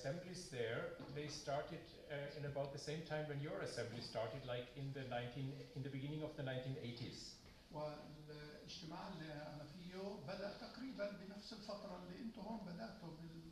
assemblies there, they started in about the same time when your assembly started, like in the beginning of the 1980s. والاجتماع اللي أنا فيه بدأ تقريبا بنفس الفترة اللي أنتم هون بدأتوا بال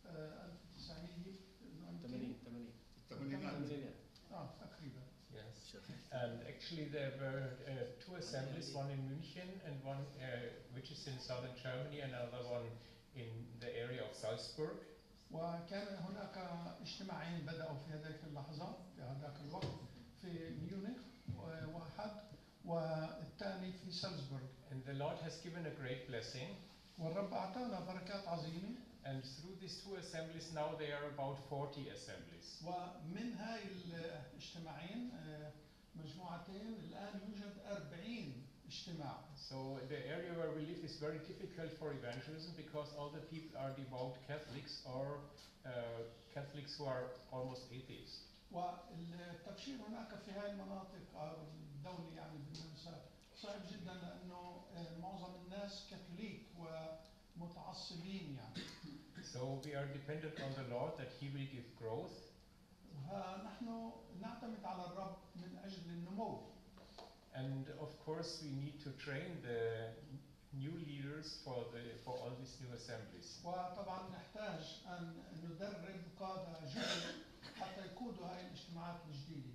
1980 تقريبا. Yes. And actually there were two assemblies, one in München and one which is in southern Germany, and another one in the area of Salzburg. وكان هناك اجتماعين بدأوا في هذيك اللحظة في هذاك الوقت في ميونخ واحد والثاني في سالزبورغ. And the Lord has given a great blessing. والرب أعطانا بركات عظيمة. And through these two assemblies now there are about 40 assemblies. ومن هاي الاجتماعين مجموعتين الآن يوجد 40 اجتماع. So the area where we live is very difficult for evangelism because all the people are devout Catholics or Catholics who are almost atheists. والتبشير هناك في هاي المناطق الدولة يعني بالنمسا صعب جدا لأنه معظم الناس كاثوليك ومتعصبين يعني. So we are dependent on the Lord that He will give growth. ونحن نعتمد على الرب من أجل النمو. And of course we need to train the new leaders for all these new assemblies. وطبعا نحتاج أن ندرب قادة جدد حتى يقودوا هاي الاجتماعات الجديدة.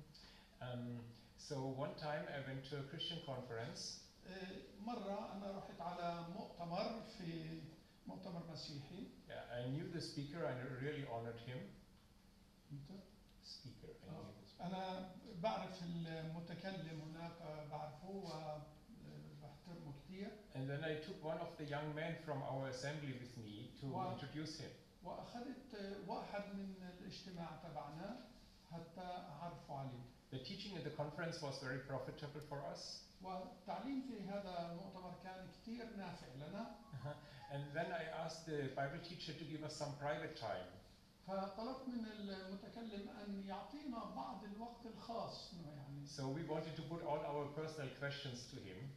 So one time I went to a Christian conference. مرة أنا رحت على مؤتمر مسيحي. Yeah, I knew the speaker. I really honored him. Speaker. I knew the speaker. أنا بعرف المتكلم هناك بعرفه وبحترمه كثير. And then I took one of the young men from our assembly with me to introduce him. وأخذت واحد من الاجتماع تبعنا حتى أعرفه عليه. The teaching at the conference was very profitable for us. والتعليم في هذا المؤتمر كان كثير نافع لنا. And then I asked the Bible teacher to give us some private time. فطلبت من المتكلم أن يعطينا بعض الوقت الخاص يعني. So we wanted to put all our personal questions to him.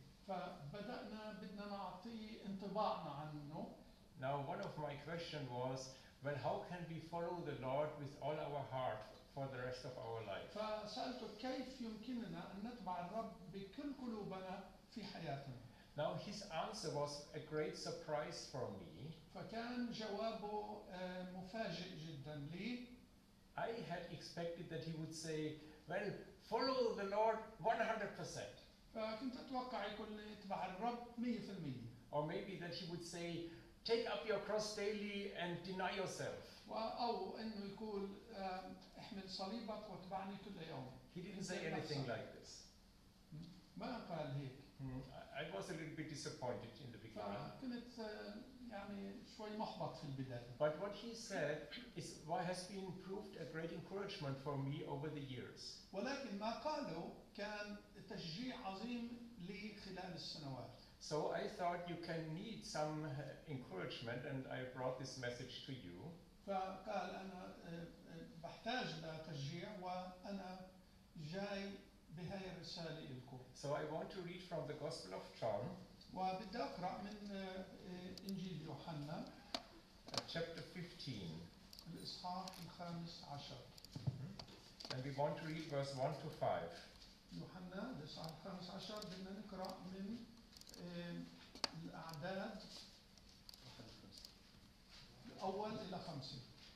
بدنا نعطيه انطباعنا عنه. Now one of my questions was, well, how can we follow the Lord with all our heart for the rest of our life? فسألته كيف يمكننا أن نتبع الرب بكل قلوبنا في حياتنا. Now his answer was a great surprise for me. فكان جوابه مفاجئ جدا لي. I had expected that he would say, well, follow the Lord 100%. فكنت أتوقع يقول لي اتبع الرب 100%. Or maybe that he would say, take up your cross daily and deny yourself. أو إنه يقول احمل صليبك واتبعني كل يوم. He didn't say anything like this. ما قال هيك. I was a little bit disappointed in the beginning. كنت يعني شوي محبط في البداية. But what he said is what has been proved a great encouragement for me over the years. ولكن ما قاله كان تشجيع عظيم لي خلال السنوات. So I thought you can need some encouragement, and I brought this message to you. فقال أنا بحتاج لتشجيع وأنا جاي بهاي الرسالة لكم. So I want to read from the Gospel of John. وبدي أقرأ من إنجيل يوحنا. Chapter 15. الإصحاح 15. And we want to read verse 1 to 5. يوحنا الإصحاح 15 بدنا نقرأ من الأعداد الأول إلى 5.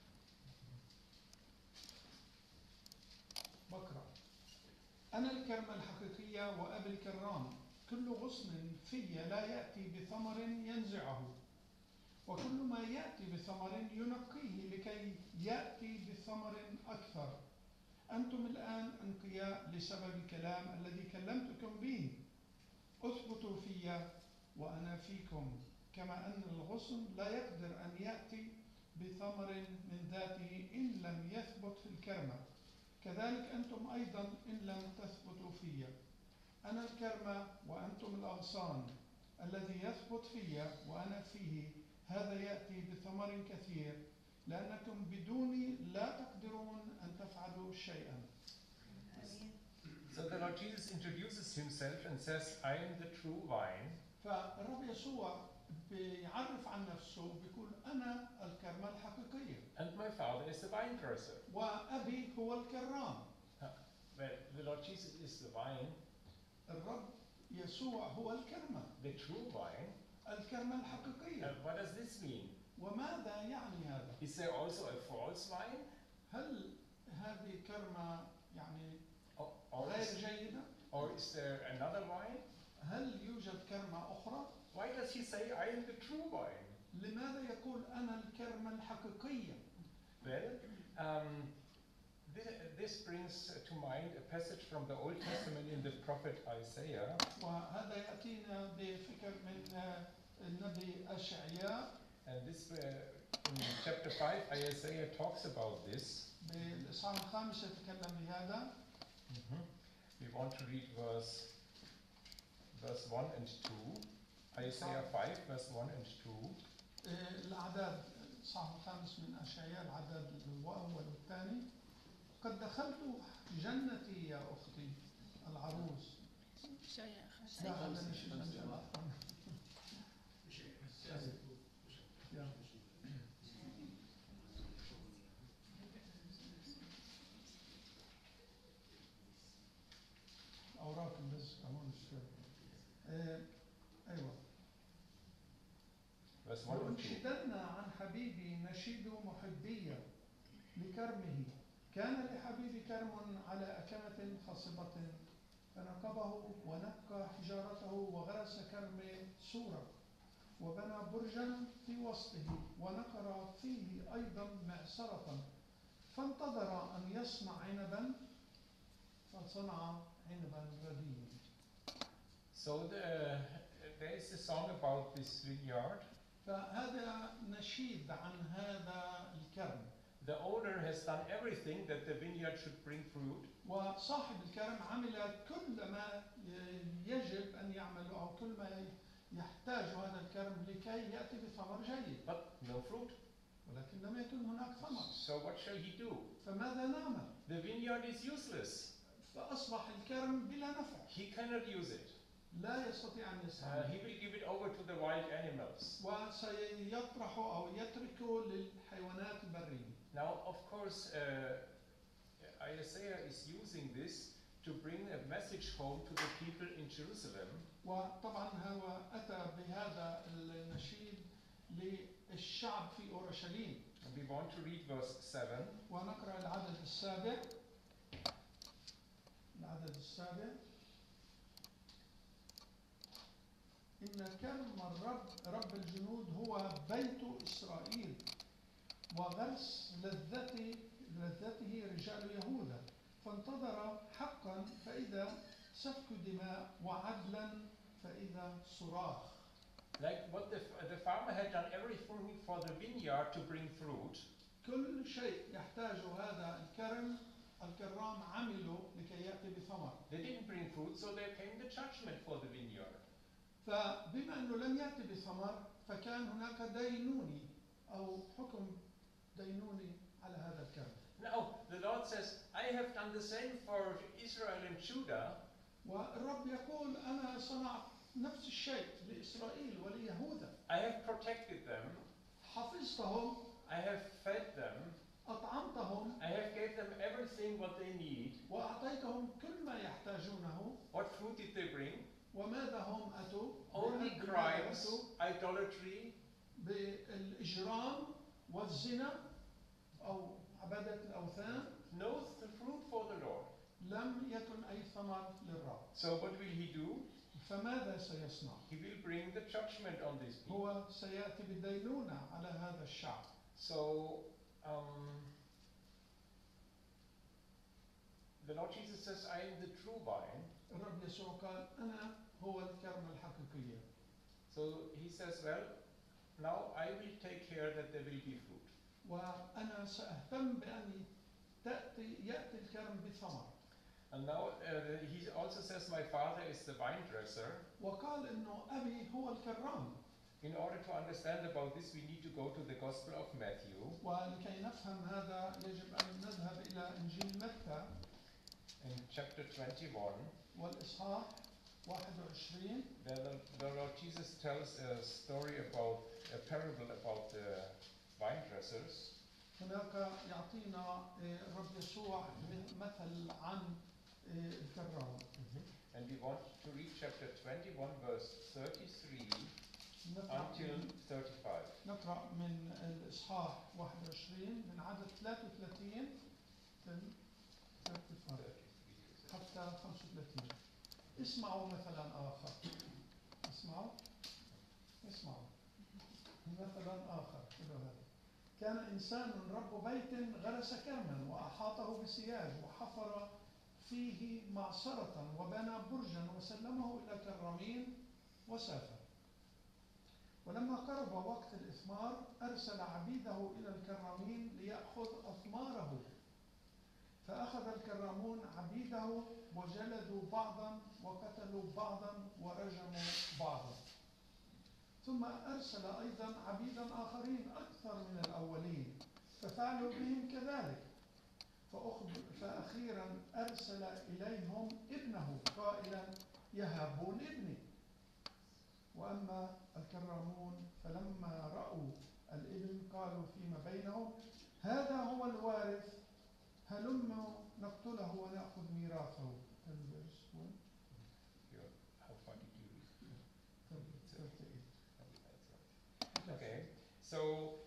بقرأ. أنا الكرمة الحقيقية وأبي الكرام، كل غصن في لا يأتي بثمر ينزعه، وكل ما يأتي بثمر ينقيه لكي يأتي بثمر أكثر. أنتم الآن أنقياء لسبب الكلام الذي كلمتكم به. اثبتوا في وأنا فيكم، كما أن الغصن لا يقدر أن يأتي بثمر من ذاته إن لم يثبت في الكرمة، كذلك أنتم أيضا إن لم تثبتوا في. أنا الكرمة وأنتم الأغصان، الذي يثبت في وأنا فيه هذا يأتي بثمر كثير، لأنكم بدوني لا تقدرون أن تفعلوا شيئا. So the Lord Jesus introduces himself and says, I am the true vine. فالرب يسوع بيعرف عن نفسه بيقول أنا الكرمة الحقيقية. And my Father vine dresser. وأبي هو الكرام. Well, the Lord Jesus is the vine, الرب يسوع هو الكرمة، the true vine. الكرمة الحقيقية. What does this mean? وماذا يعني هذا؟ Is there also a false vine? هل هذه كرمة يعني Or غير is, جيدة؟ or is there another vine? هل يوجد كرمة أخرى؟ Why does he say, I am the true vine? لماذا يقول أنا الكرمة الحقيقية؟ Well, this brings to mind a passage from the Old Testament in the prophet Isaiah. وهذا يأتينا بفكر من النبي أشعياء. And this, in chapter 5, Isaiah talks about this. بالإصحاح الخامس يتكلم بهذا. We want to read verse 1 and 2. Isaiah 5, verse 1 and 2. الأعداد الإصحاح الخامس من أشعياء، العدد الأول والثاني. قد دخلت جنتي يا أختي العروس. لا هذا نشيد الجنة. أوراق بس كمان أيوة. وانشدن عن حبيبي نشيد محبية لكرمه، كان لحبيبي كرم على أكمة خصبة، فنقبه ونقى حجارته وغرس كرم سورة، وبنى برجا في وسطه ونقر فيه أيضا معصرة، فانتظر أن يصنع عنبا فصنع عنبا رديا. So there is a song about this vineyard. فهذا نشيد عن هذا الكرم. The owner has done everything that the vineyard should bring fruit. وصاحب الكرم عمل كل ما يجب أن يعمله أو كل ما يحتاج هذا الكرم لكي يأتي بثمر جيد. But no fruit. ولكن لم يكن هناك ثمر. So what shall he do? فماذا نعمل؟ The vineyard is useless. فأصبح الكرم بلا نفع. He cannot use it. لا يستطيع أن يستعمله. He will give it over to the wild animals. وسيطرحه أو يتركه للحيوانات البرية. Now, of course, Isaiah is using this to bring a message home to the people in Jerusalem. وطبعا هو أتى بهذا النشيد للشعب في أورشليم. And we want to read verse 7. ونقرأ العدد السابع. العدد السابع. إن كرم الرب رب الجنود هو بيت إسرائيل، وغرس لذته رجال يهوذا، فانتظر حقا فإذا سفك دماء، وعدلا فإذا صراخ. Like what the farmer had done everything for the vineyard to bring fruit. كل شيء يحتاجه هذا الكرام عمله لكي يأتي بثمر. They didn't bring fruit, so there came the judgment for the vineyard. فبما أنه لم يأتي بثمر فكان هناك دينوني أو حكم دينوني على هذا الكرم. Now the Lord says, I have done the same for Israel and Judah. والرب يقول أنا صنعت نفس الشيء لإسرائيل وليهوذا. I have protected them. حفظتهم. I have fed them. أطعمتهم. I have gave them everything what they need. وأعطيتهم كل ما يحتاجونه. What fruit did they bring? وماذا هم أتوا؟ Only crimes, idolatry, بالإجرام والزنا أو عبادة الأوثان. No fruit for the Lord. لم يكن أي ثمر للرب. So what will he do? فماذا سيصنع؟ He will bring the judgment on these people. هو سيأتي بالدينونة على هذا الشعب. So the Lord Jesus says, I am the true vine. الرب يسوع قال أنا هو الكرمة الحقيقية. So he says, well, now I will take care that there will be fruit. وأنا سأهتم بأن يأتي الكرم بثمر. And now he also says, my father is the vine dresser. وقال إنه أبي هو الكرام. In order to understand about this, we need to go to the Gospel of Matthew. ولكي نفهم هذا يجب أن نذهب إلى إنجيل متى. In chapter 21. والإصحاح 21. The Lord Jesus tells a story about a parable about the vine dressers. هناك يعطينا الرب يسوع مثل عن الكرام. And we want to read chapter 21, verse 33 until 35. نقرأ من الإصحاح 21 من عدد 33 حتى 35. اسمعوا مثلا آخر. اسمعوا مثلا آخر. كان إنسان رب بيت غرس كرما وأحاطه بسياج وحفر فيه معصرة وبنى برجا وسلمه إلى كرامين وسافر. ولما قرب وقت الإثمار أرسل عبيده إلى الكرامين ليأخذ أثماره. فأخذ الكرامون عبيده وجلدوا بعضا وقتلوا بعضا ورجموا بعضا. ثم أرسل أيضا عبيدا آخرين أكثر من الأولين ففعلوا بهم كذلك. فأخيرا أرسل إليهم ابنه قائلا يهابون ابني. وأما الكرامون فلما رأوا الابن قالوا فيما بينهم هذا هو الوارث هلموا نقتله ونأخذ ميراثه. How far did you read? Okay, so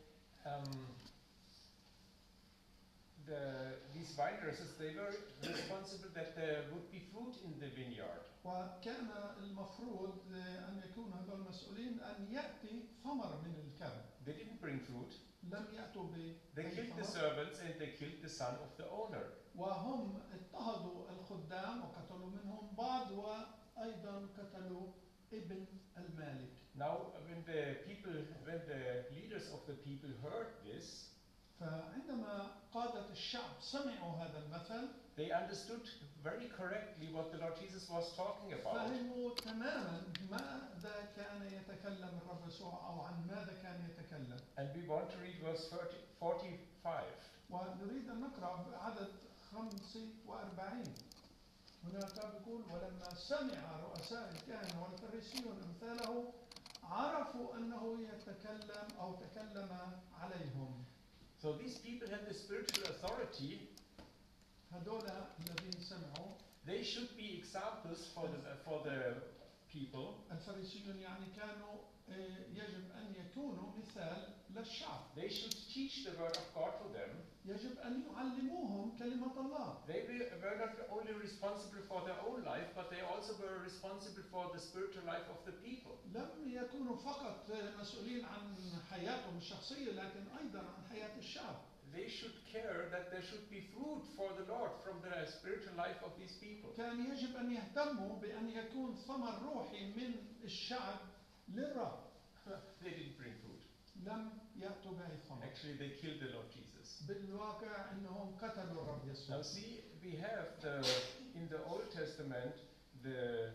these vine dressers, they were responsible that there would be fruit in the vineyard. وكان المفروض أن يكون هذول المسؤولين أن يأتي ثمر من الكرم. They didn't bring fruit. لم يأتوا They killed the servants and they killed the son of the owner. وهم اضطهدوا الخدام وقتلوا منهم بعض وأيضا قتلوا ابن المالك. Now when the leaders of the people heard this, فعندما قادة الشعب سمعوا هذا المثل, they understood very correctly what the Lord Jesus was talking about. فهموا تماما ماذا كان يتكلم الرب يسوع أو عن ماذا كان يتكلم. And we want to read verse 45. ونريد أن نقرأ عدد 45. هناك بيقول ولما سمع رؤساء الكهنة والفريسيون أمثاله عرفوا أنه يتكلم أو تكلم عليهم. So these people had the spiritual authority. هذول الذين سمعوا, they should be examples for the people. الفريسيون يعني كانوا يجب أن يكونوا مثال للشعب. They should teach the word of God to them. يجب أن يعلموهم كلمة الله. They were not only responsible for their own life, but they also were responsible for the spiritual life of the people. لم يكونوا فقط مسؤولين عن حياتهم الشخصية لكن أيضا عن حياة الشعب. They should care that there should be fruit for the Lord from the spiritual life of these people. كان يجب أن يهتموا بأن يكون ثمر روحي من الشعب للرب. They didn't bring fruit. لم يأتوا بأي ثمر. Actually, they killed the Lord Jesus. بالواقع إنهم قتلوا الرب يسوع. Now see, we have in the Old Testament the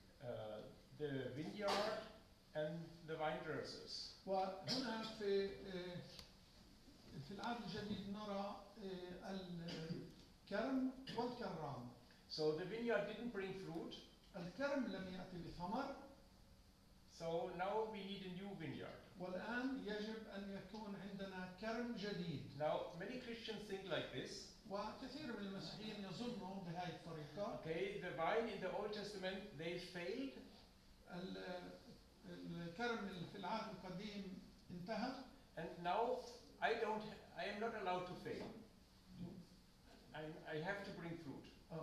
vineyard and the vine dressers. وهنا في العهد الجديد نرى الكرم والكرام. So the vineyard didn't bring fruit. الكرم لم يأتي بثمر. So now we need a new vineyard. والآن يجب أن يكون عندنا كرم جديد. Now many Christians think like this. وكثير من المسيحيين يظنوا بهذه الطريقة. Okay, the vine in the Old Testament they failed. الكرم في العهد القديم انتهى. And now I am not allowed to fail. I have to bring fruit.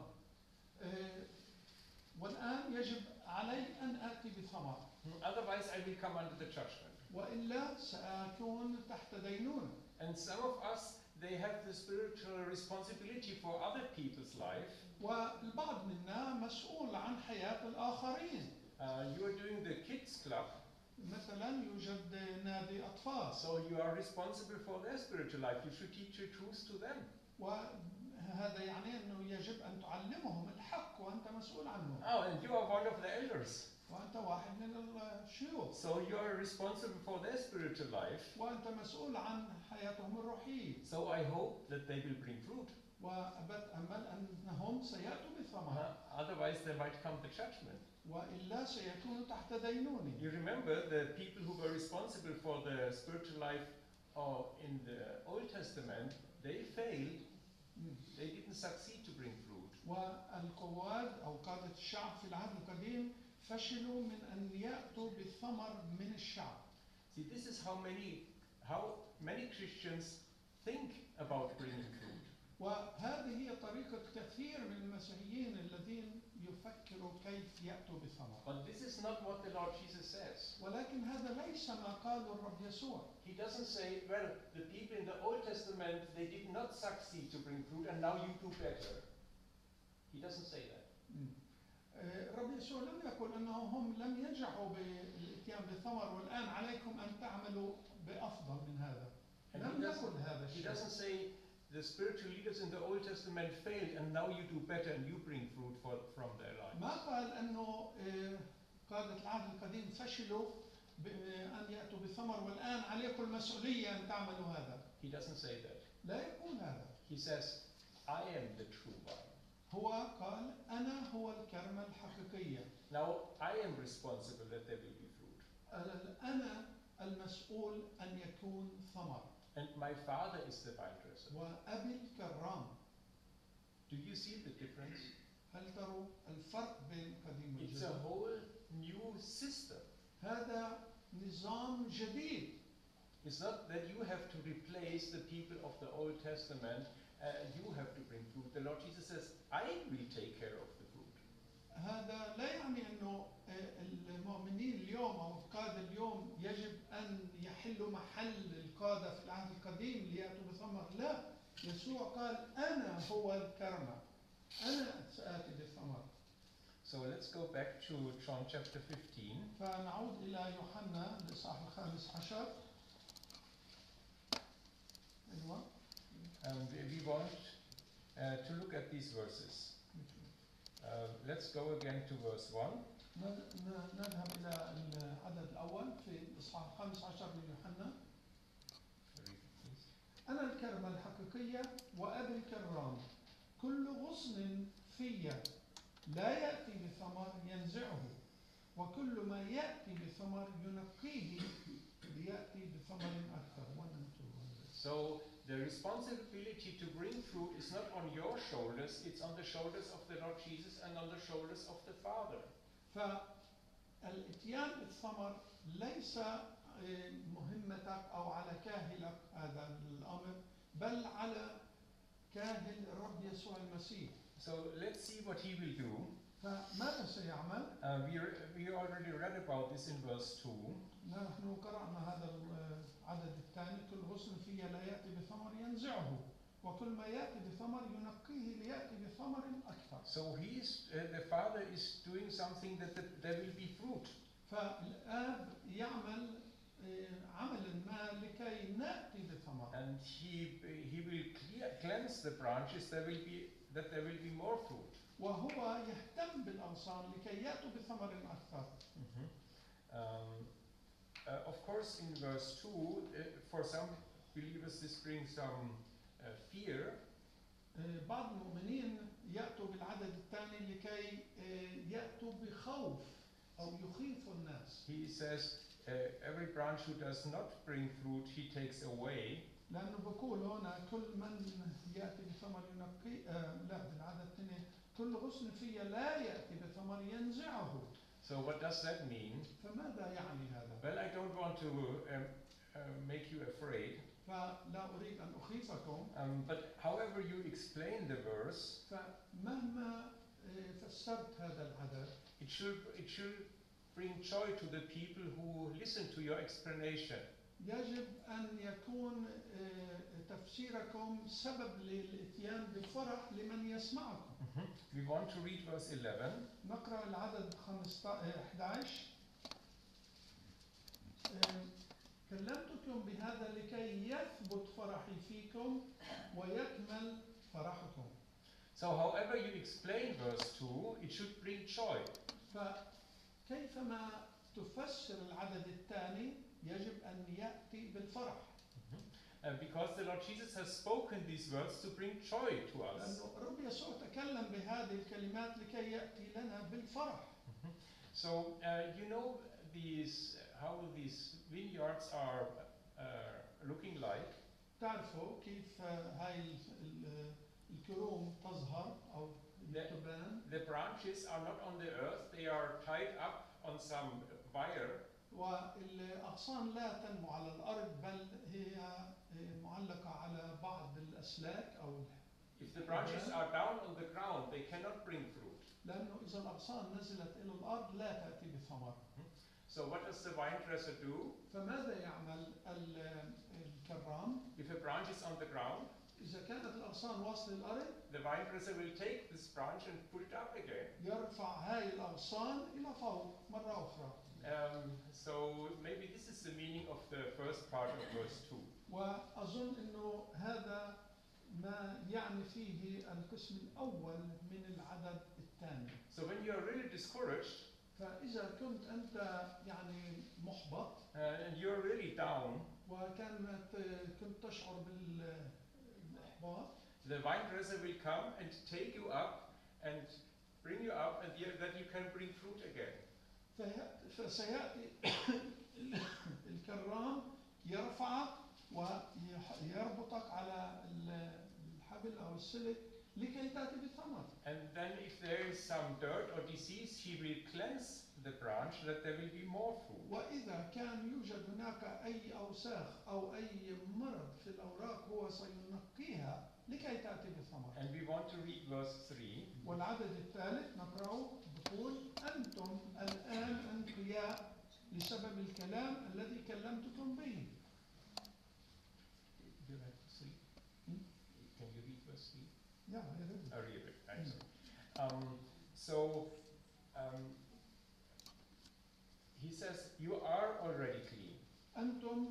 والآن يجب علي أن آتي بثمر. Otherwise I will come under the judgment. وإلا سأكون تحت دينونة. And some of us, they have the spiritual responsibility for other people's life. والبعض منا مسؤول عن حياة الآخرين. You are doing the kids club. مثلا يوجد نادي أطفال. So you are responsible for their spiritual life. You should teach the truth to them. وهذا يعني أنه يجب أن تعلمهم الحق وأنت مسؤول عنهم. Oh, and you are one of the elders. وأنت واحد من الشيوخ. So you are responsible for their spiritual life. وأنت مسؤول عن حياتهم الروحية. So I hope that they will bring fruit. وأتأمل أنهم سيأتوا بثمر. Otherwise there might come the judgment. وإلا سيكونوا تحت دينونة. You remember the people who were responsible for the spiritual life or in the Old Testament, they failed. They didn't succeed to bring fruit. والقواد أو قادة الشعب في العهد القديم فشلوا من أن يأتوا بالثمر من الشعب. See, this is how many Christians think about bringing fruit. وهذه هي طريقة كثير من المسيحيين الذين يفكروا كيف يأتوا بثمر. But this is not what the Lord Jesus says. ولكن هذا ليس ما قاله الرب يسوع. He doesn't say, well, the people in the Old Testament, they did not succeed to bring fruit and now you do better. He doesn't say that. الرب يسوع لم يقل أنه هم لم ينجحوا بالإتيان بالثمر والآن عليكم أن تعملوا بأفضل من هذا. لم يقل هذا الشيء. He doesn't say the spiritual leaders in the Old Testament failed and now you do better and you bring fruit from their lives. ما قال أنه قادة العهد القديم فشلوا بأن يأتوا بالثمر والآن عليكم المسؤولية أن تعملوا هذا. He doesn't say that. لا يقول هذا. He says, I am the true vine. هو قال أنا هو الكرمة الحقيقية. Now I am responsible that there will be fruit. أنا المسؤول أن يكون ثمر. And my father is the vine dresser. وأبي الكرام. Do you see the difference? هل تروا الفرق بين قديم وجديد؟ It's a whole new system. هذا نظام جديد. It's not that you have to replace the people of the Old Testament. You have to bring fruit. The Lord Jesus says, I will take care of the fruit. هذا لا يعني أنه المؤمنين اليوم أو القادة اليوم يجب أن يحلوا محل القادة في العهد القديم ليأتوا بثمر. لا، يسوع قال أنا هو الكرمة. أنا سآتي بالثمر. So let's go back to John chapter 15. فنعود إلى يوحنا الإصحاح 15. أيوة. We want to look at these verses. Let's go again to verse 1. نذهب إلى العدد الأول في الإصحاح 15 من يوحنا. أنا الكرمة الحقيقية وأبي الكرام. كل غصن في لا يأتي بثمر ينزعه وكل ما يأتي بثمر ينقيه ليأتي بثمر أكثر. So the responsibility to bring fruit is not on your shoulders, it's on the shoulders of the Lord Jesus and on the shoulders of the Father. فالاتيان بالثمر ليس مهمتك أو على كاهلك هذا الأمر بل على كاهل الرب يسوع المسيح. So let's see what he will do. فماذا سيعمل؟ We already read about this in verse 2. نحن قرأنا هذا العدد الثاني. كل غصن في لا يأتي بثمر ينزعه وكل ما يأتي بثمر ينقيه ليأتي بثمر أكثر. So the Father is doing something that there will be fruit. فالآب يعمل عملا ما لكي نأتي بثمر. And he will cleanse the branches. There will be more fruit. وهو يهتم بالأغصان لكي يأتوا بثمر أكثر. Of course, in verse 2, for some believers this brings some fear. بعض المؤمنين يأتوا بالعدد الثاني لكي يأتوا بخوف أو يخيفوا الناس. He says every branch who does not bring fruit he takes away. لأنه بقول هنا كل من يأتي بثمر ينقي لا بالعدد الثاني كل غصن فيه لا يأتي بثمر ينزعه. So what does that mean? فماذا يعني هذا؟ Well, I don't want to make you afraid. فلا أريد أن أخيفكم. But however you explain the verse, فمهما فسرت هذا العدد, it should bring joy to the people who listen to your explanation. يجب أن يكون تفسيركم سبب للإتيان بفرح لمن يسمعكم. We want to read verse 11. نقرأ العدد 11. كلمتكم بهذا لكي يثبت فرحي فيكم ويكمل فرحكم. So however you explain verse 2, it should bring joy. فكيفما تفسر العدد الثاني يجب أن يأتي بالفرح. Because the Lord Jesus has spoken these words to bring joy to us. لأنه الرب يسوع تكلم بهذه الكلمات لكي يأتي لنا بالفرح. So you know how these vineyards are looking like. تعرفوا كيف هاي الكروم تظهر أو تبان. The branches are not on the earth, they are tied up on some wire. والأغصان لا تنمو على الأرض بل هي معلقة على بعض الأسلاك أو If the branches are down on the ground, they cannot bring fruit. لأنه إذا الأغصان نزلت إلى الأرض لا تأتي بثمر. So what does the vine dresser do? فماذا يعمل الكرام؟ If a branch is on the ground, إذا كانت الأغصان واصلة للأرض the vine dresser will take this branch and put it up again. يرفع هاي الأغصان إلى فوق مرة أخرى. So maybe this is the meaning of the first part of verse 2. وأظن أنه هذا ما يعني فيه القسم الأول من العدد الثاني. So when you are really discouraged, فإذا كنت أنت يعني محبط and you're really down, كنت تشعر بالإحباط, the vine dresser will come and take you up and bring you up, and that you can bring fruit again. فسيأتي الكرام يرفعك ويربطك على الحبل أو السلك لكي تأتي بالثمر. And then if there is some dirt or disease, he will cleanse the branch that there will be more fruit. وإذا كان يوجد هناك أي أوساخ أو أي مرض في الأوراق هو سينقيها لكي تأتي بالثمر. And we want to read verse 3. والعدد الثالث نقرأه بيقول أنتم الآن أنقياء لسبب الكلام الذي كلمتكم به. Can you read verse 3? Yeah, I read it. I read it. So he says, you are already clean. أنتم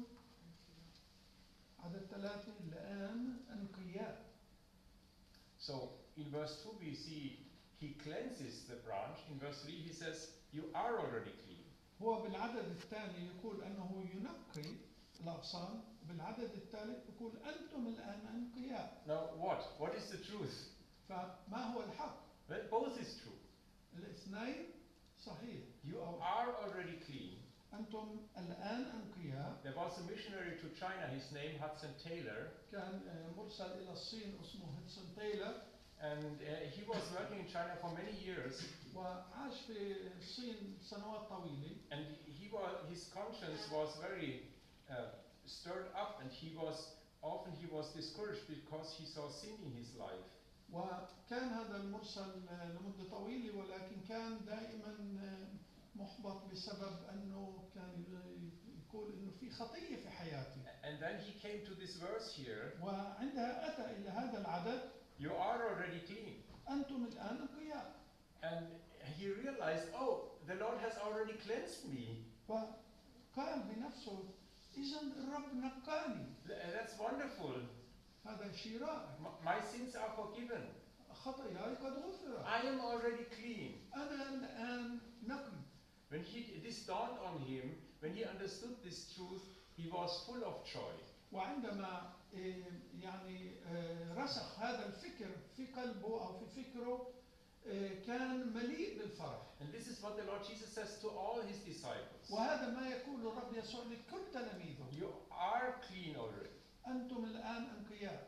عدد 3 الآن أنقياء. So in verse 2 we see he cleanses the branch. In verse 3 he says, you are already clean. هو بالعدد الثاني يقول أنه ينقي الأغصان. بالعدد الثالث يقول أنتم الآن أنقياء. Now what? What is the truth? فما هو الحق؟ Well, both is true. الاثنين صحيح. You are already clean. أنتم الآن أنقياء. There was a missionary to China, his name Hudson Taylor. كان مرسل إلى الصين اسمه هودسون تايلر. And he was working in China for many years. وعاش في الصين سنوات طويلة. And his conscience was very stirred up, and he was discouraged because he saw sin in his life. وكان هذا المرسل لمدة طويلة ولكن كان دائما محبط بسبب أنه كان يقول إنه في خطية في حياتي. And then he came to this verse here. وعندها أتى إلى هذا العدد. You are already clean. أنتم الآن أنقياء. And he realized, oh, the Lord has already cleansed me. فقال بنفسه إذا الرب نقاني. That's wonderful. هذا شيء رائع. My sins are forgiven. خطاياي قد غفرت. I am already clean. أنا الآن نقي. When this dawned on him, when he understood this truth, he was full of joy. وعندما يعني رسخ هذا الفكر في قلبه أو في فكره كان مليء بالفرح. And this is what the Lord Jesus says to all his disciples. وهذا ما يقول الرب يسوع لكل تلاميذه. You are clean already. أنتم الآن أنقياء.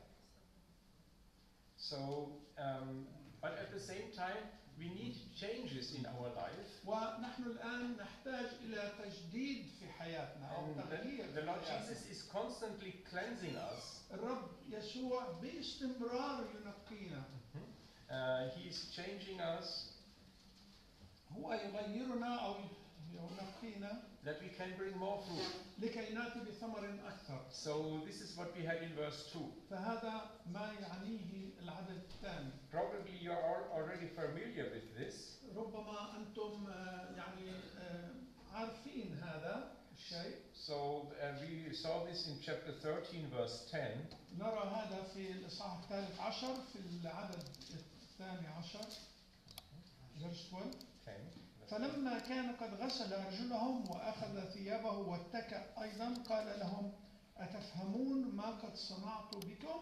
So, but at the same time, we need changes in our life. ونحن الآن نحتاج إلى تجديد في حياتنا أو تغيير. The Lord Jesus is constantly cleansing us. الرب يسوع باستمرار ينقينا. He is changing us. هو يغيرنا أو ينقينا. That we can bring more fruit. لكي نأتي بثمر أكثر. So this is what we had in verse 2. فهذا ما يعنيه العدد الثاني. Probably you are already familiar with this. ربما أنتم يعني عارفين هذا الشيء. So we saw this in chapter 13 verse 10. نرى هذا في الإصحاح 13 في العدد 12 verse 12. فلما كان قد غسل رجلهم وأخذ ثيابه واتكأ أيضا قال لهم أتفهمون ما قد صنعت بكم؟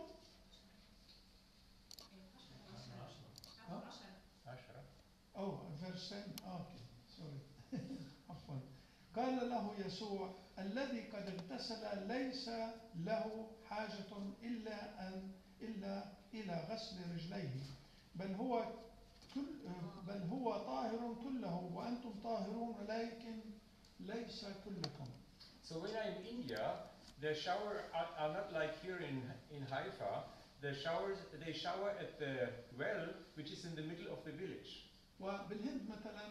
10. verse 10. Okay, sorry. عفوا. قال له يسوع الذي قد اغتسل ليس له حاجة إلا إلى غسل رجليه، بل هو طاهر كله، وأنتم طاهرون ولكن ليس كلكم. So when I'm in India, the shower are not like here in Haifa. They shower at the well, which is in the middle of the village. وبالهند مثلا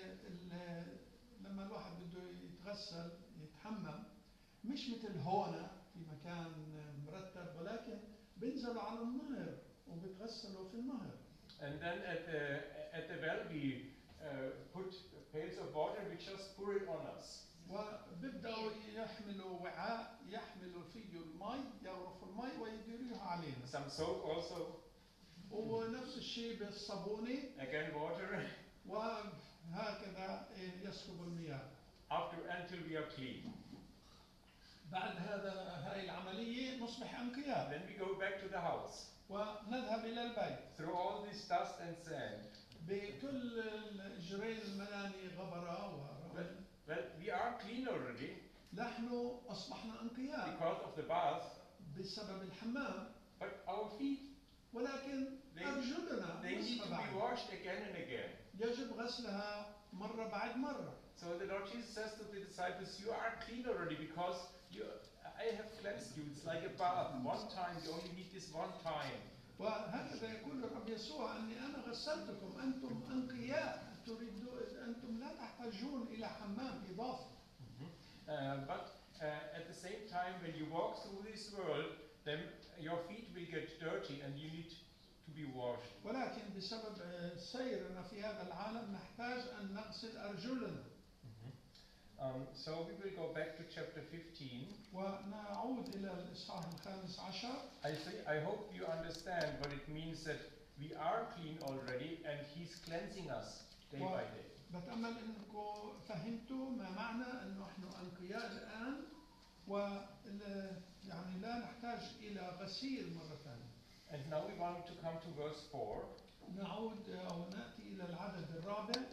لما الواحد بده يتغسل يتحمم مش مثل هون في مكان مرتب، ولكن بينزلوا على النهر وبيتغسلوا في النهر. And then at the well we put pails of water, we just pour it on us. وبيبدأوا يحملوا وعاء يحملوا فيه المي، يغرفوا المي ويديروها علينا. Some soap also. ونفس الشيء بالصابونة. Again water. وهكذا يسكب المياه. Until we are clean. بعد هاي العملية نصبح أنقياء. Then we go back to the house. ونذهب إلى البيت. Through all this dust and sand. بكل جرين الملاني غبرة ورمل. Well, we are clean already. نحن أصبحنا أنقياء. Because of the bath. بسبب الحمام. But our feet. ولكن أرجلنا they need to be washed again and again. يجب غسلها مرة بعد مرة. So the Lord Jesus says to the disciples, you are clean already because I have cleansed you. It's like a bath. One time, you only need this one time. وهكذا يقول الرب يسوع أني أنا غسلتكم، أنتم أنقياء، أنتم لا تحتاجون إلى حمام إضافي. But at the same time, when you walk through this world, then your feet will get dirty and you need to be washed. ولكن بسبب سيرنا في هذا العالم نحتاج أن نغسل أرجلنا. So we will go back to chapter 15. ونعود إلى الإصحاح الخامس عشر. I hope you understand what it means that we are clean already and He's cleansing us day by day. بتأمل أنكم فهمتوا ما معنى أنه نحن أنقياء الآن يعني لا نحتاج إلى غسيل مرة ثانية. And now we want to come to verse 4. نعود أو نأتي إلى العدد الرابع.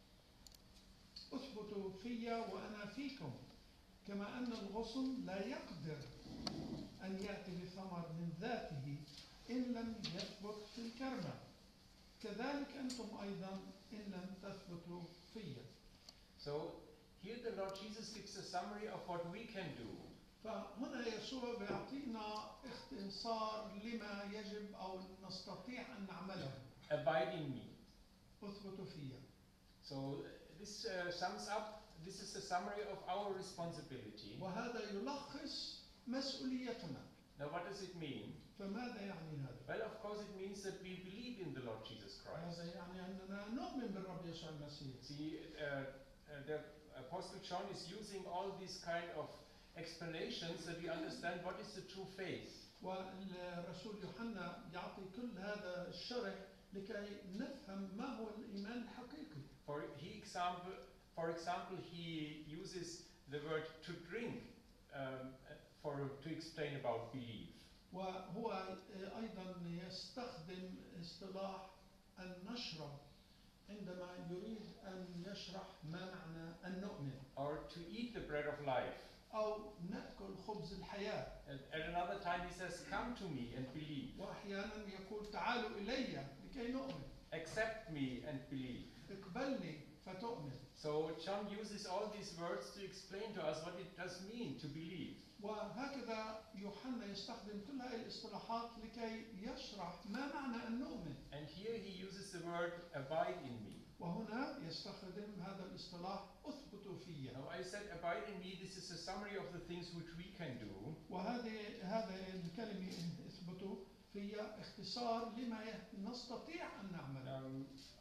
اثبتوا في وأنا فيكم، كما أن الغصن لا يقدر أن يأتي بثمر من ذاته إن لم يثبت في الكرمة، كذلك أنتم أيضا إن لم تثبتوا في. So here the Lord Jesus gives a summary of what we can do. فهنا يسوع بيعطينا اختصار لما يجب أو نستطيع أن نعمله. Abide in me. اثبتوا في. So this sums up. This is a summary of our responsibility. وهذا يلخص مسؤوليتنا. Now what does it mean? فماذا يعني هذا؟ Well, of course it means that we believe in the Lord Jesus Christ. هذا يعني أننا نؤمن بالرب يسوع المسيح. See, the Apostle John is using all these kind of explanations that we understand what is the true faith. والرسول يوحنا يعطي كل هذا الشرح لكي نفهم ما هو الإيمان الحقيقي. For example, he uses the word to drink to explain about belief. وهو أيضا يستخدم اصطلاح أن نشرب عندما يريد أن يشرح ما معنى أن نؤمن. Or to eat the bread of life. أو نأكل خبز الحياة. At another time he says, come to me and believe. وأحيانا يقول تعالوا إلي لكي نؤمن. Accept me and believe. اقبلني فتؤمن. So John uses all these words to explain to us what it does mean to believe. وهكذا يوحنا يستخدم كل هذه الاصطلاحات لكي يشرح ما معنى أن نؤمن. And here he uses the word abide in me. وهنا يستخدم هذا الاصطلاح اثبتوا في. Now I said abide in me. This is a summary of the things which we can do. هذه الكلمة اثبتوا في اختصار لما نستطيع أن نعمل.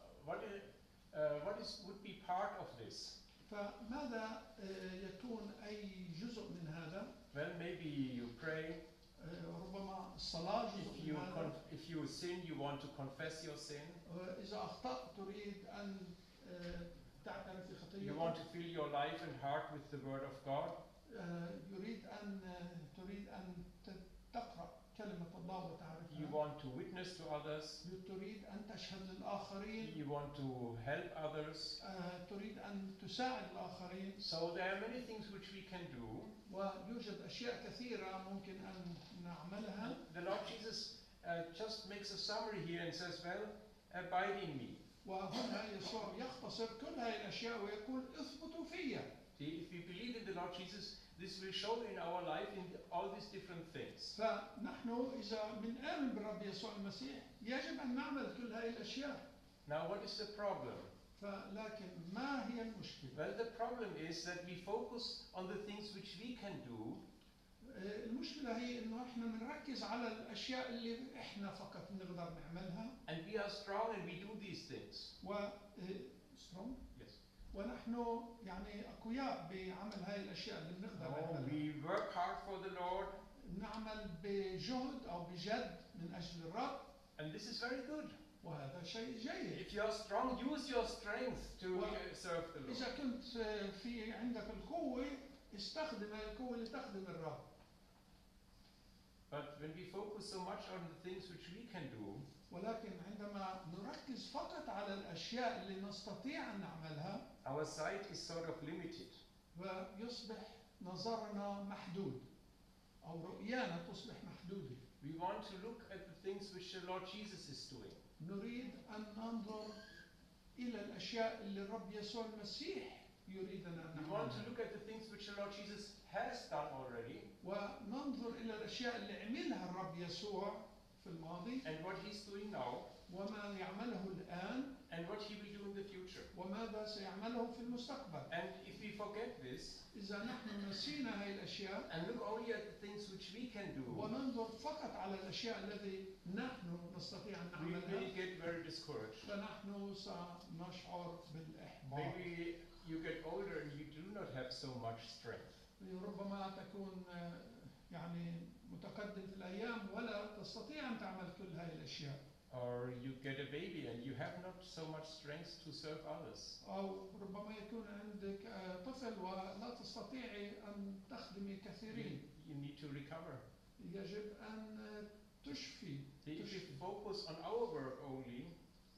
What would be part of this? فماذا يكون أي جزء من هذا؟ Well, maybe you pray. ربما الصلاة جزء من هذا. If you sin, you want to confess your sin. إذا أخطأت تريد أن تعترف بخطيئتك. You want to fill your life and heart with the Word of God. تريد أن تقرأ كلمة الله You وتعرفها. want to witness to others. تريد أن تشهد للآخرين. You want to help others. تريد أن تساعد الآخرين. So there are many things which we can do. ويوجد أشياء كثيرة ممكن أن نعملها. The Lord Jesus just makes a summary here and says, well, abide in me. وهنا يسوع يختصر كل هذه الأشياء ويقول اثبتوا فيا. If we believe in the Lord Jesus, this will show in our life in all these different things. فنحن إذا بنآمن بالرب يسوع المسيح يجب أن نعمل كل هذه الأشياء. Now what is the problem? لكن ما هي المشكلة؟ Well, the problem is that we focus on the things which we can do. المشكلة هي إنه إحنا بنركز على الأشياء اللي إحنا فقط نقدر نعملها. And we are strong and we do these things. strong. Yes. ونحن يعني أقوياء بعمل هاي الأشياء اللي بنقدر نعملها. We work hard for the Lord. نعمل بجهد أو بجد من أجل الرب. And this is very good. وهذا شيء جيد. If you are strong, use your strength to serve the Lord. إذا كنت في عندك القوة استخدم القوة لتخدم الرب. But when we focus so much on the things which we can do, ولكن عندما نركز فقط على الأشياء اللي نستطيع أن نعملها, our sight is sort of limited. ويصبح نظرنا محدود أو رؤيانا تصبح محدودة. We want to look at the things which the Lord Jesus is doing. نريد أن ننظر إلى الأشياء اللي الرب يسوع المسيح يريدنا أن We want to نعملها. look at the things which the Lord Jesus has done already. وننظر إلى الأشياء اللي عملها الرب يسوع في الماضي. And what he's doing now. وما يعمله الآن. And what he will do in the future. وماذا سيعمله في المستقبل. And if we forget this, إذا نحن نسينا هذه الأشياء and look only at the things which we can do, وننظر فقط على الأشياء التي نحن نستطيع أن we نعملها, will get very discouraged. فنحن سنشعر بالإحباط. Maybe you get older and you do not have so much strength. ربما تكون يعني متقدم في الأيام ولا تستطيع أن تعمل كل هذه الأشياء. Or you get a baby and you have not so much strength to serve others. أو ربما يكون عندك طفل ولا تستطيعي أن تخدمي كثيرين. You need to recover. يجب أن تشفي. If we focus on our work only,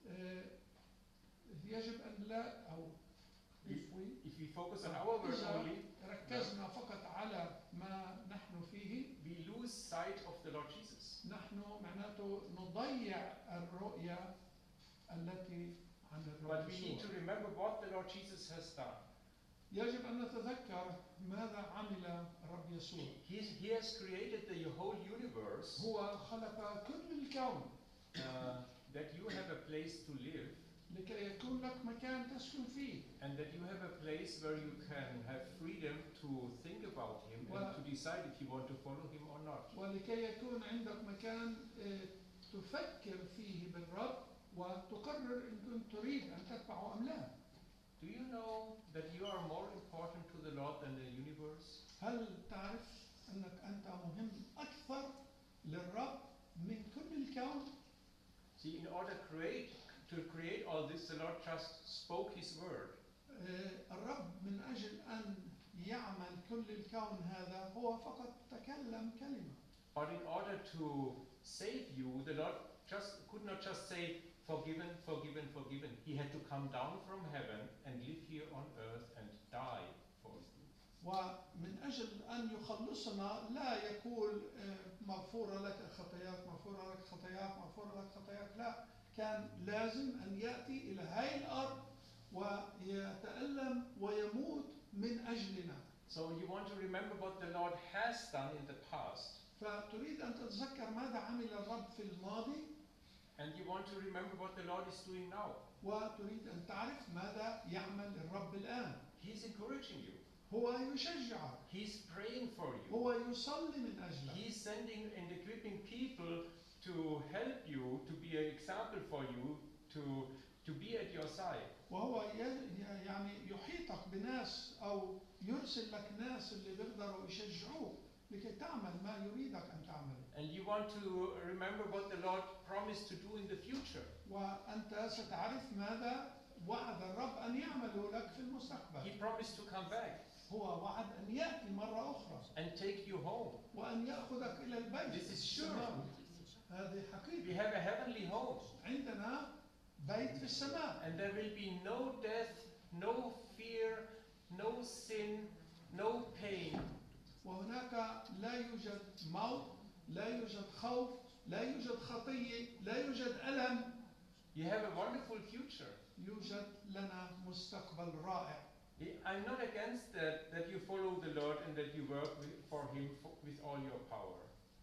يجب أن لا أو if we focus on our work only, ركزنا فقط على ما نحن فيه, we lose sight of the Lord Jesus. نحن معناته نضيع الرؤية التي عن الرب But we need يسوع. to remember what the Lord Jesus has done. يجب أن نتذكر ماذا عمل الرب يسوع. He has created the whole universe. هو خلق كل الكون. That you have a place to live. لكي يكون لك مكان تسكن فيه. And that you have a place where you can have freedom to think about Him and to decide if you want to follow Him or not. ولكي يكون عندك مكان تفكر فيه بالرب وتقرر إن كنت تريد أن تتبعه أم لا. Do you know that you are more important to the Lord than the universe? هل تعرف أنك أنت مهم أكثر للرب من كل الكون؟ See, in order to create all this, the Lord just spoke His word. الرب من أجل أن يعمل كل الكون هذا هو فقط تكلم كلمة. But in order to save you, the Lord could not just say, forgiven, forgiven, forgiven. He had to come down from heaven and live here on earth and die for you. ومن أجل أن يخلصنا لا يقول مغفورة لك خطاياك، مغفورة لك خطاياك، مغفورة لك خطاياك، لا، كان لازم أن يأتي إلى هاي الأرض ويتألم ويموت من أجلنا. So you want to remember what the Lord has done in the past. فتريد أن تتذكر ماذا عمل الرب في الماضي. And you want to remember what the Lord is doing now. وتريد أن تعرف ماذا يعمل الرب الآن. He's encouraging you. هو يشجعك. He's praying for you. هو يصلي من أجلك. He's sending and equipping people to help you, to be an example for you, to be at your side. وهو يعني يحيطك بناس أو يرسل لك ناس اللي بيقدروا يشجعوك لكي تعمل ما يريدك أن تعمل. And you want to remember what the Lord promised to do in the future. وأنت ستعرف ماذا وعد الرب أن يعمله لك في المستقبل. He promised to come back. هو وعد أن يأتي مرة أخرى and take you home. وأن يأخذك إلى البيت This is sure. السماوي. هذه We حقيقة. have a heavenly home, عندنا بيت في السماء and there will be no death, no fear, no sin, no pain. وهناك لا يوجد موت، لا يوجد خوف، لا يوجد خطية، لا يوجد ألم. You have a wonderful future. يوجد لنا مستقبل رائع. I'm not against that you follow the Lord and that you work for Him with all your power.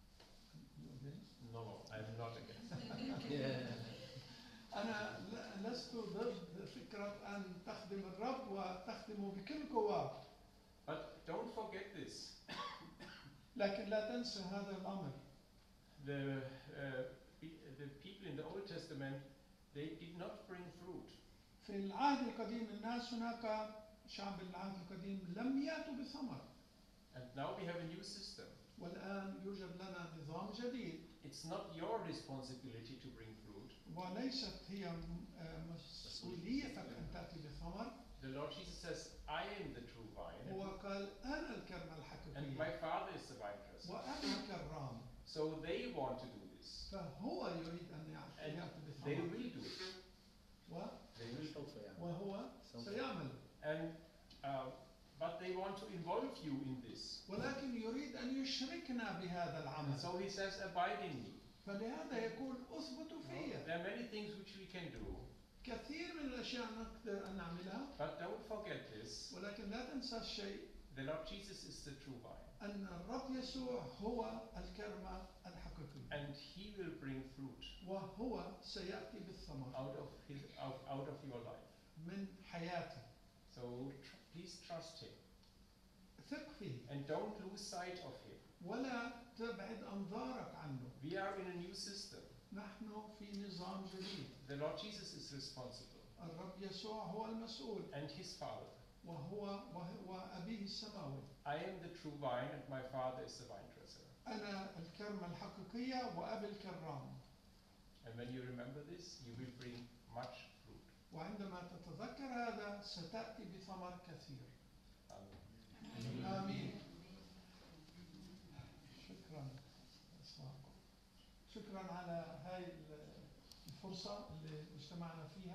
No, I'm not against that. أنا لست ضد فكرة أن تخدم الرب وتخدمه بكل قواك. But don't forget this. لكن لا تنسى هذا الأمر. The people in the Old Testament, they did not bring fruit. في العهد القديم الناس هناك شعب العهد القديم لم يأتوا بثمر. And now we have a new system. والآن يوجد لنا نظام جديد. It's not your responsibility to bring fruit. وليست هي مسؤوليتك أن تأتي بثمر. The Lord Jesus says, I am the true vine. هو قال أنا الكرمة And my الحقيقية Father is the vine dresser. وأنا الكرام. So they want to do this. فهو يريد أن يأتي They بثمر. will do it. They will. وهو سيعمل. And but they want to involve you in this. ولكن يريد أن يشركنا بهذا العمل. So he says, abide in me. فلهذا يقول أثبتوا فيا. There are many things which we can do. كثير من الأشياء نقدر أن نعملها. But don't forget this. ولكن لا تنسى الشيء. The Lord Jesus is the true vine. أن الرب يسوع هو الكرمة الحقيقية. And he will bring fruit وهو سيأتي بالثمر. out of your life. من حياتي. So please trust him. ثق فيه. And don't lose sight of him. ولا تبعد أنظارك عنه. We are in a new system. نحن في نظام جديد. The Lord Jesus is responsible. الرب يسوع هو المسؤول. And his Father. وهو أبيه السماوي. I am the true vine and my Father is the vine dresser. أنا الكرمة الحقيقية وأبي الكرام. And when you remember this, you will bring much fruit. وعندما تتذكر هذا ستأتي بثمر كثير. Amen. آمين. شكرا على هاي الفرصة اللي اجتمعنا فيها.